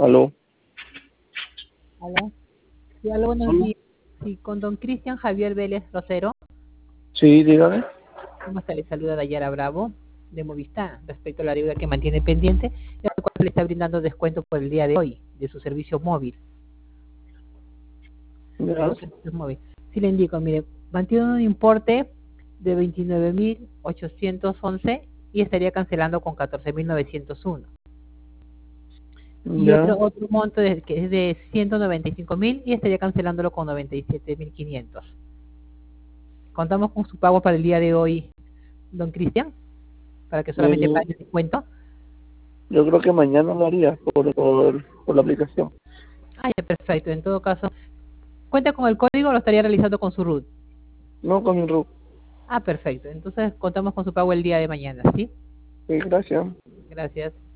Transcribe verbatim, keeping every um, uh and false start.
Aló. Aló. Sí, aló, buenos días. Sí, con don Cristian Javier Vélez Rosero. Sí, dígame. ¿Cómo está? Le saluda Dayara Bravo, de Movistar, respecto a la deuda que mantiene pendiente, y al cual le está brindando descuento por el día de hoy, de su servicio móvil. De Ya. los servicios móviles. Sí le indico, mire, mantiene un importe de veintinueve mil ochocientos once y estaría cancelando con catorce mil novecientos uno. Y otro Ya. otro monto de, que es de ciento noventa y cinco mil y estaría cancelándolo con noventa y siete mil quinientos. Contamos con su pago para el día de hoy, don Cristian, para que solamente Eh, pague el descuento. yo creo que mañana lo haría por, por, por la aplicación. Ah, ya, perfecto. En todo caso, ¿cuenta con el código o lo estaría realizando con su root? No, con mi RUC. Ah, perfecto. Entonces contamos con su pago el día de mañana, ¿sí? Sí, gracias. Gracias.